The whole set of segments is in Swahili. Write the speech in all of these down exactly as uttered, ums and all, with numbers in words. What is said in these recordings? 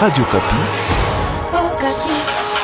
Radio Kapi. Oh, Kapi.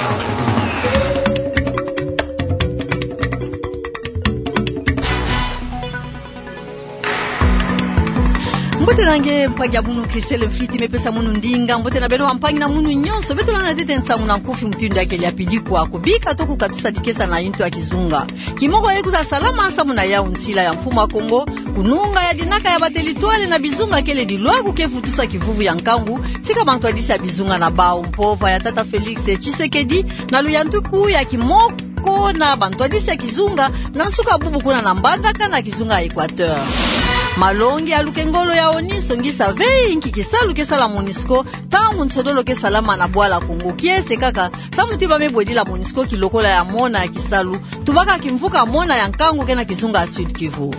Mbote nange mpagya bunu Christelle Mfiti mepesa munu ndinga mbote na beno wampangi na munu nyonso beto lana tete nsamu na nkufi mtindo yake liapidi kwa kubika toku katusa dikesa na into ya kizunga kimoko yeku za salama asamu na yao ntila ya mfuma Kongo kununga ya dinaka ya batelitwale na bizunga kele dilwagu kefutusa kivuvu ya nkangu tika bantu adisi ya bizunga na bao mpova ya tata Felix Tshisekedi na luyantuku ya kimoko ko na bantu adisi ya kizunga na nsuka bubu kuna na mbandaka na kizunga ya Equateur. Malongi ya lukengolo ya oni songisa vei inki kisalu kesala Monisco tangu nsodolo kesalama na bwala Kongo kiese kaka samutiba mebwedi la Monisco kilokola ya mona ya kisalu tubaka kimvuka mona ya nkangu kena kizunga Sud Kivu.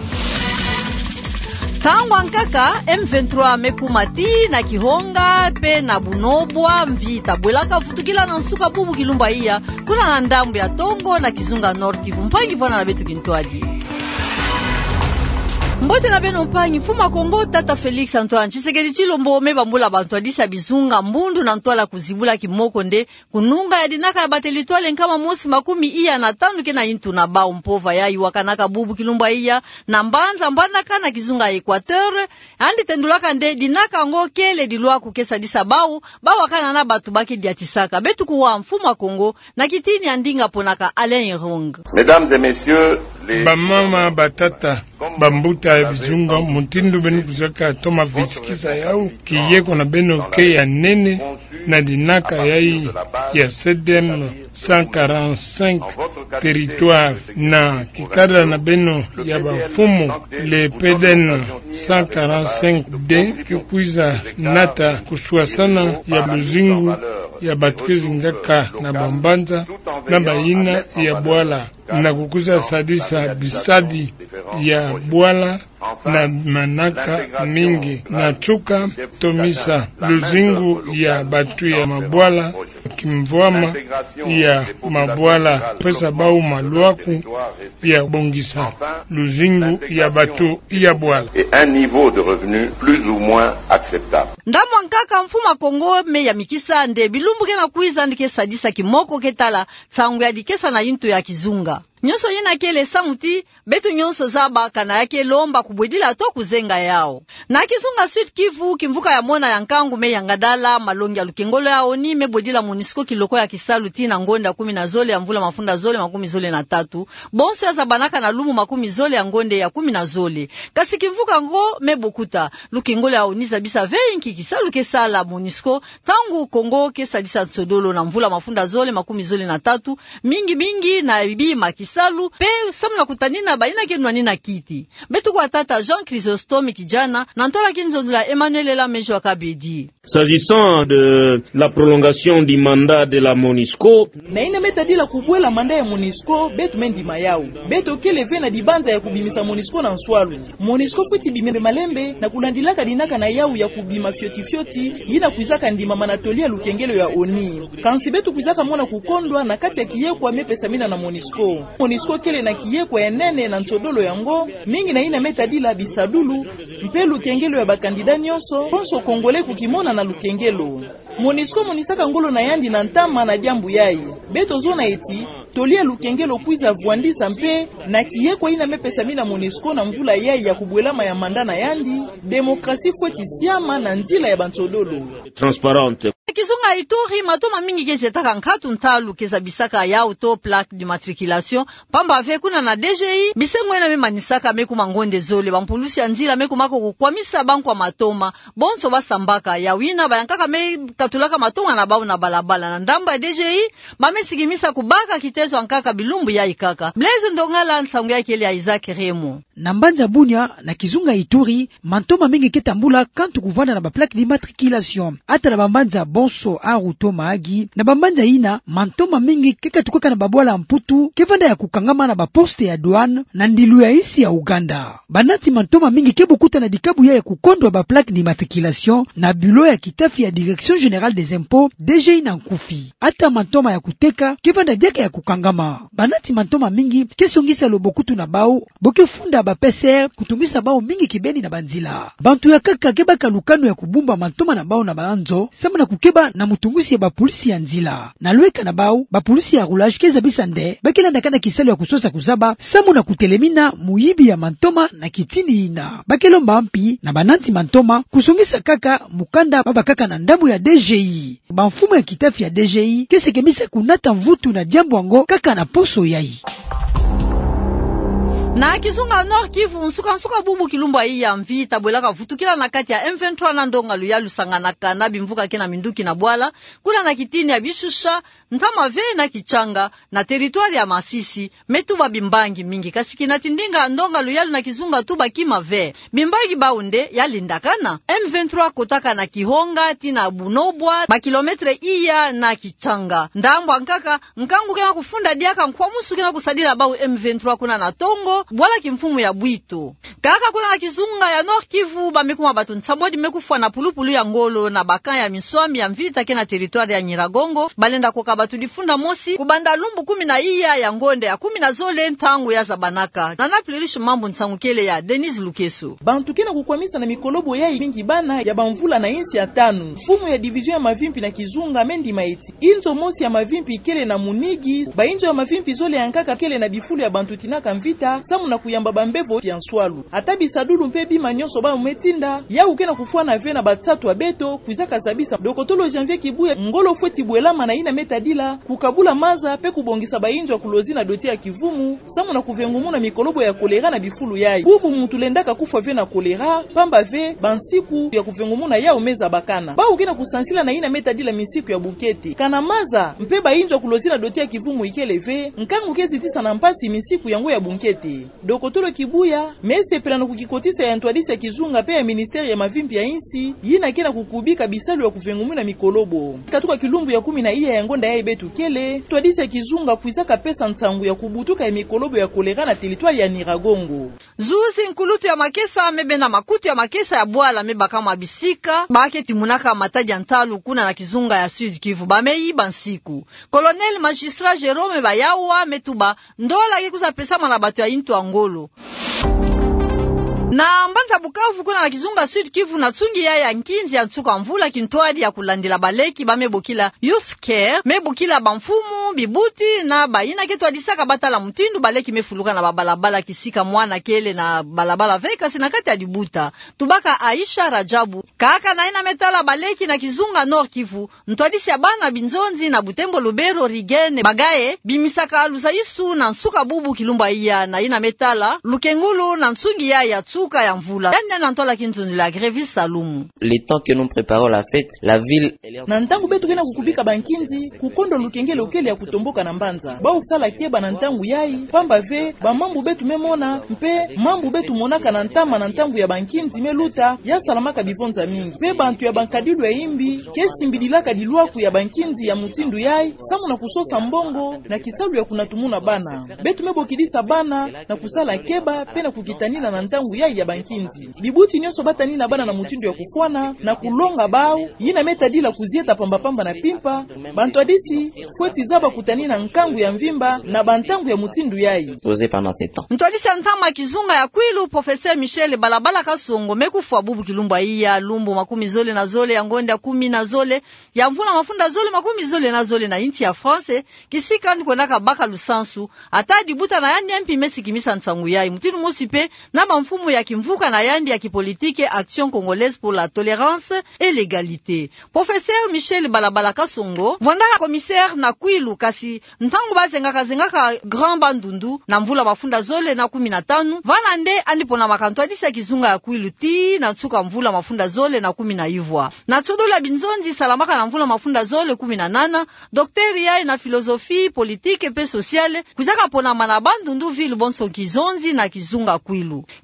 Tangu ankaka M vingt-trois mekumati na Kihonga pe na Bunobwa mvita bwelaka futukila na nsuka bubu kilumba iya kuna na ndambu ya Tongo na kizunga Nord Kivu mpangi vana na betu kintoadi. Mbote na beno mpangi fuma Kongo tata Felix Antoine Tshisekedi Chilombo meba mbula bantu adisa bizunga mbundu na ntwala kuzibula kimoko nde kununga ya dinaka ya batelitwale nkama mosi makumi iya na tanu kena intu na bao mpova ya iwakanaka bubu kilumba iya na mbanza mbandaka na kizunga Equateur andi tendulaka nde dinaka ngo kele dilwa kukesa disa bao bawa kana na batu baki diatisaka betu kuwa mfuma Kongo na kitini andinga ponaka Alain Rong. Mesdames et messieurs, bamama batata bambuta ya bizunga mutindo beni kuzaka toma visikisa yao kiyeko na beno ke ya nene na dinaka yai ya C D M cent quarante-cinq territoire na kikada na beno ya bafumu le P D N cent quarante-cinq D kikuiza nata kusuasana ya buzingu ya batukizi ngaka na bambanza na baina ya bwala na kukuza sadisa bisadi ya bwala na manaka mingi na chuka tomisa luzingu ya batu ya mabwala kimvwama ya mabwala pesa bau maluaku ya bongisa luzingu ya batu ya bwala et un niveau de revenu plus ou moins acceptable. Ndamu ankaka mfuma Kongo me ya mikisa nde bilumbu kena kuiza ndike sadisa kimoko ketala tsangu ya dikesa na intu ya kizunga. Nyonso yena kele samuti betu nyonso zaba kana yake lomba kubwedila to kuzenga yao. Na kizunga Sud Kivu kimvuka ya mona ya nkangu me ya ngadala malongi ya lukengolo ya oni mebwedila Monisco kiloko ya kisalu tina ngonda kumi na zole ya mvula mafunda zole makumi zole na tatu. Bonso ya zabanaka na lumu makumi zole ya ngonde ya kumi na zole. Kasi kimvuka ngo mebokuta lukengolo ya oni zabisa veinki kisalu kesala Monisco tangu Kongo kesa disa nsodolo na mvula mafunda zole makumi zole na tatu mingi mingi na ibi makisa salu pe samla kutanina baina kenwa nina kiti betu kwa tata Jean Chrysostome kijana na ntola kinzondula Emmanuel la mejo akabedi. S'agissant de la prolongation du mandat de la Monisco, na ina metadila kubwela mandat ya Monisco betu mendi mayau betu kele vena dibanza ya kubimisa Monisco na nswalu Monisco kwiti bimembe malembe na kulandilaka dinaka na yau ya kubima fioti fioti yina kuizaka ndima manatolia lukengelo ya oni kansi betu kuizaka mona kukondwa na kati ya kiyekwa mepesa mina na Monisco Monisco kele na kiyekwa ya nene na nsodolo yango mingi na ina metadila bisadulu mpe lukengelo ya bakandida nyonso konso kongole kukimona na lukengelo Monisco monisaka ngolo na yandi na ntama na jambu yai beto zona eti tolia lukengelo kuiza vuandisa mpe na kiyekwa ina mepesa mina Monisco na mvula yai ya kubwelama ya mandana yandi demokrasi kweti siama na nzila ya bantodolo transparente. Kizunga Ituri matoma mingi kezetaka nkatu ntalu keza bisaka ya auto plaque d'immatriculation pamba ave kuna na D G I bisengo ena memanisaka meku mangonde zole bampulusi ya nzila meku mako kukwamisa bankwa matoma bonso basambaka ya wina bayankaka me katulaka matoma na bau na balabala na ndamba ya D G I bamesigimisa kubaka kitezo ankaka bilumbu ya ikaka Blaise Ndongala nsangu yake ile ya Isaac Remo na mbanza bunya na Kizunga Ituri mantoma mingi ketambula kantu kuvana na ba plaque d'immatriculation ata na bambanza bonso aruto maagi na bambanza ina mantoma mingi keka tukweka na babwala mputu kevanda ya kukangama na baposte ya douane na ndilu ya isi ya Uganda banati mantoma mingi kebukuta na dikabu ya ya kukondwa ba plaque d'immatriculation na bureau ya kitafi ya direction générale des impôts D G I na nkufi ata mantoma ya kuteka kevanda diaka ya kukangama kukangama. Banati mantoma mingi kesongisa lobokutu na bao boke funda ba P C R kutungisa bao mingi kibeni na banzila. Bantu ya kaka keba kalukano ya kubumba mantoma na bao na baanzo sama na kukeba na mutungusi ya ba polisi ya nzila. Na lweka na bao ba polisi ya roulage keza bisande bakela ndakana kisalo ya kusosa kuzaba samu na kutelemina muyibi ya mantoma na kitini ina. Bakelomba mpi na bananti mantoma kusongisa kaka mukanda baba kaka na ndabu ya D G I. Banfumu ya kitafi ya D G I kese kemisa kunata mvutu na jambo wango kaka na poso yai. Na kizunga Nord Kivu nsuka nsuka bubu kilumba hii ya mvi tabwelaka vutukila na kati ya M vingt-trois na ndonga luya lusanganaka na bimvuka kena minduki na bwala kuna na kitini ya bishusha ntama ve na kichanga na teritwari ya Masisi metuba bimbangi mingi kasiki na tindinga ndonga luya na kizunga tuba kima ve bimbangi baunde ya lindakana M vingt-trois kotaka na Kihonga tina Bunobwa ba kilometre iya na kichanga ndambwa nkaka nkangu kena kufunda diaka nkwamusu kena kusadila bau M vingt-trois kuna na Tongo bwala kimfumu ya Bwito kaka kuna na kizunga ya Nord Kivu bamekuma batu nsambodi mekufwa na pulupulu ya ngolo na bakan ya miswami ya mvita kena teritwari ya Nyiragongo balenda koka batu difunda mosi kubanda lumbu kumi na iya ya ngonde ya kumi na zole ntangu ya zabanaka na napililishu mambo ntangu kele ya Denis Lukeso bantu kena kukwamisa na mikolobo ya mingi bana ya bamvula na insi ya tanu fumu ya division ya mavimpi na kizunga mendi maiti inzo mosi ya mavimpi kele na munigi ba inzo ya mavimpi zole ya nkaka kele na bifulu ya bantu tinaka mvita samu na kuyamba bambevo ya nswalu atabi sadulu mpe bima nyonso ba umetinda ya ukena kufua na vena batatu wa beto kuizaka zabisa dokotolo janvier kibuya ngolo fweti bwelama na ina metadila kukabula maza pe kubongisa bainjo kulozi na doti ya kivumu samu na kuvengumuna mikolobo ya kolera na bifulu yai bubu mutulendaka kufa vena kolera pamba ve bansiku ya kuvengumuna ya umeza bakana ba ukena kusansila na ina metadila misiku ya bukete kana maza mpe bainjo kulozi na doti ya kivumu ikeleve nkangu kezi tisa na mpasi misiku yango ya bunkete dokotolo kibuya mese pelano kukikotisa ya ntwadisa kizunga pe ya ministeri ya mavimpi ya insi yina kena kukubika bisalu ya kuvengumuna mikolobo katuka kilumbu ya kumi na iya ya ngonda ya ibetu kele twadisa kizunga kuizaka pesa ntangu ya kubutuka ya mikolobo ya kolera na teritwari ya Nyiragongo zuzi nkulutu ya makesa mebe na makutu ya makesa ya bwala meba kama bisika bake timunaka mataja ntalu kuna na kizunga ya Sud Kivu bamei bansiku Colonel Magistrat Jerome Bayawa metuba ndola kikuza pesa mana batu ya intu angolo na mbanta Bukavu kuna na kizunga Sud Kivu na tsungi ya ya nkinzi ya ntuka mvula kintoadi ya kulandila baleki bamebokila youth care mebokila bamfumu bibuti na baina ketu adisaka batala mtindu baleki mefuluka na babalabala kisika mwana kele na balabala veka sinakati adibuta tubaka Aisha Rajabu kaka na ina metala baleki na kizunga Nord Kivu ntwadisi ya bana binzonzi na Butembo Lubero Rigene bagaye bimisaka alusaisu na nsuka bubu kilumba iya na ina metala Lukengulu na nsungi ya ya les temps que nous préparons la fête, la ville na ntangu betu kena kukubika bankinzi kukondo lukengele ukele ya kutomboka na mbanza ba usala keba na ntangu yai pamba ve ba mambu betu memona mpe mambu betu monaka na ntama na ntangu ya bankinzi meluta ya salamaka bivonza mingi pe bantu ya bankadilu ya imbi kesi mbidilaka dilwaku ya bankinzi ya mutindu yai samu na kusosa mbongo na kisalu ya kunatumuna bana betu mebokidisa bana na kusala keba pe na kukitanina na ntangu yai ya bankinzi bibuti nyoso batani na bana na mutindu ya kukwana na kulonga bao yina metadila kuzieta pamba pamba na pimpa bantu adisi kweti zaba kutani na nkangu ya mvimba na bantangu ya mutindu yai posé pendant ces temps ntwadisi ntama kizunga ya kwilu professeur Michel balabala kasongo mekufu bubu kilumba iya lumbu makumi zole na zole ya ngonde kumi na zole ya mvula mafunda zole makumi zole na zole na inti ya France kisika ndiko naka baka lusansu atadi buta na yandi mpi mesi kimisa nsangu yai mutindu mosipe na mfumu ya kimvuka na yandi ya kipolitike Action Congolaise pour la Tolérance et l'Égalité. Professeur Michel Balabala Kasongo, vondaka commissaire na kwilu kasi ntangu bazengaka zengaka Grand Bandundu na mvula mafunda zole na kumi na tano vana nde andipona makanto adisa kizunga ya kwilu ti na tsuka mvula mafunda zole na kumi na ivwa. Na tsudola binzonzi salamaka na mvula mafunda zole kumi na nana, docteur ya na philosophie politique et sociale kuzaka pona mana Bandundu ville bonso kizonzi na kizunga kwilu. Kilokola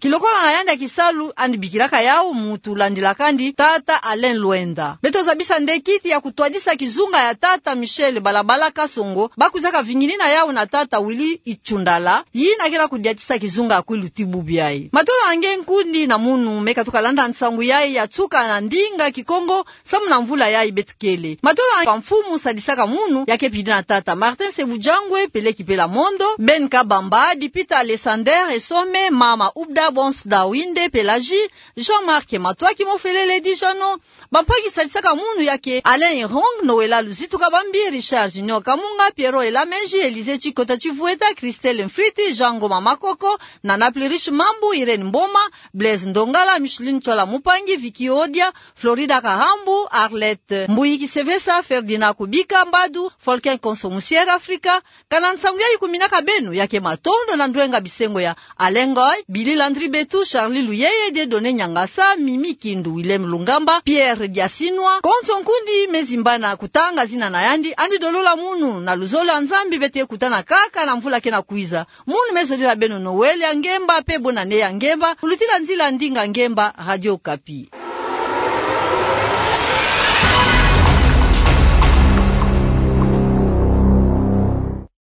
na yanda kisalu andi bikiraka yao mutu landila kandi tata Alain Luenda. Beto zabisa ndekiti ya kutwadisa kizunga ya tata Michel Balabala Kasongo bakuzaka vingilina yao na tata Willy Ichundala yina kila kudiatisa kizunga akwilu tibu biai. Matola ange nkundi na munu meka tukalanda nsangu yai ya tsuka na ndinga kikongo samu na mvula yai betukele. Matola pamfumu sadisaka munu yake pidi na tata Martin Sebujangwe Peleki Pela Mondo Ben Kabamba Dipita Alessander Esome Mama Ubda Bons Dawinde Pelagi Jean-Marc Matwaki Mofelele Dijano Bampagi sadisaka munu yake Alain Rong Noela Luzitu Kabambi Richard Junior Kamunga Piero Elameji Elize Chikota Chivueta Christelle Mfriti Jango Mamakoko Nana Plerish Mambu Irene Mboma Blaise Ndongala Micheline Chola Mupangi Vicky Odia Florida Kahambu Arlette Mbuyiki Sevesa Ferdinand Kubika Mbadu Folken Konsomusier Afrika Kanansangu ya yukuminaka benu yake Matondo na Ndwenga Bisengo ya Alengoy Billy Landry Betu Charlie Luyeye Dedone Nyangasa Mimi Kindu Willem Lungamba Pierre Diasinwa Konso Nkundi Mezimbana Kutanga Zina Nayandi Andi Dolola Munu na Luzola Nzambi Bete Kutana Kaka na Mvula Kena Kuiza Munu Mezolila Benu Noel ya Ngemba Pebo na Ne ya Ngemba Ulutila Nzila Ndinga Ngemba Radio Kapi.